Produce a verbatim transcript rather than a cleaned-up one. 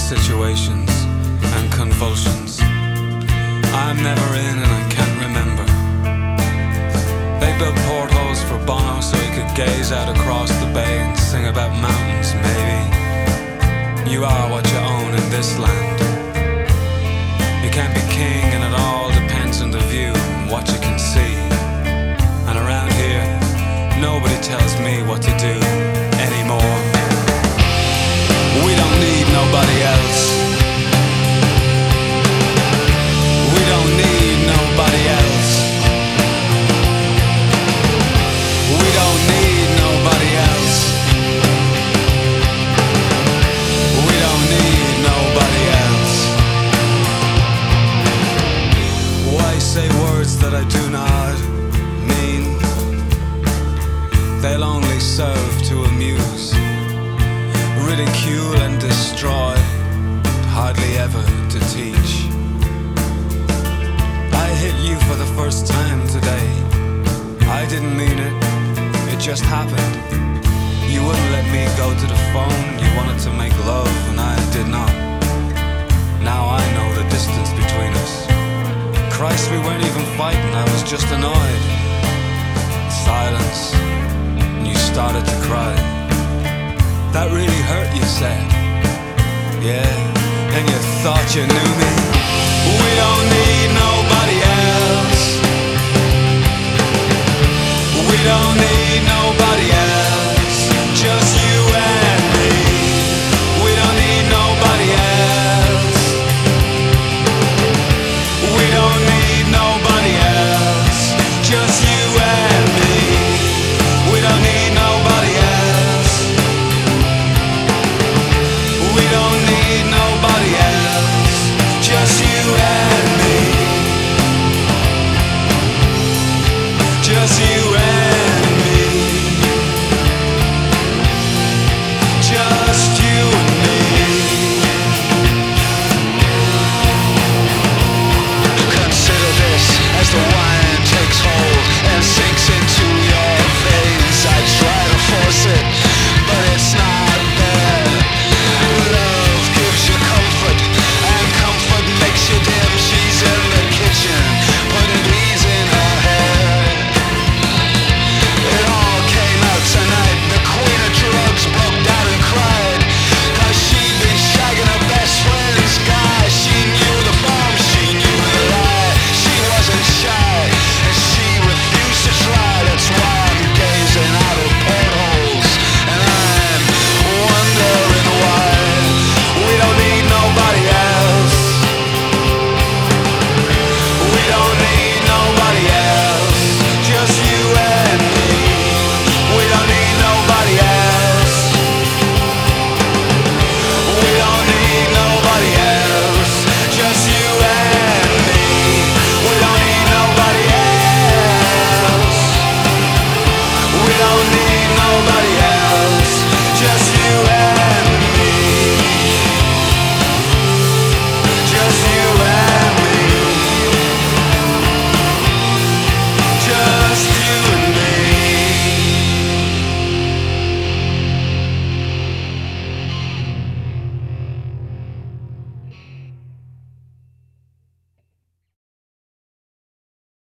situations and convulsions I'm never in and I can't remember. They built portholes for Bono so he could gaze out across the bay and sing about mountains, maybe. You are what you own in this land. You can't be king and it all depends on the view and what you can see. And around here, nobody tells me what to do anymore. We don't need nobody else. We don't need nobody else. We don't need nobody else. We don't need nobody else. Why say words that I do not mean? They'll only serve to amuse, ridicule and destroy, hardly ever to teach. I hit you for the first time today. I didn't mean it, it just happened. You wouldn't let me go to the phone. You wanted to make love and I did not. Now I know the distance between us. Christ, we weren't even fighting, I was just annoyed. Silence, and you started to cry. That really hurt, you said. Yeah, and you thought you knew me. We don't need nobody else. We don't need nobody else.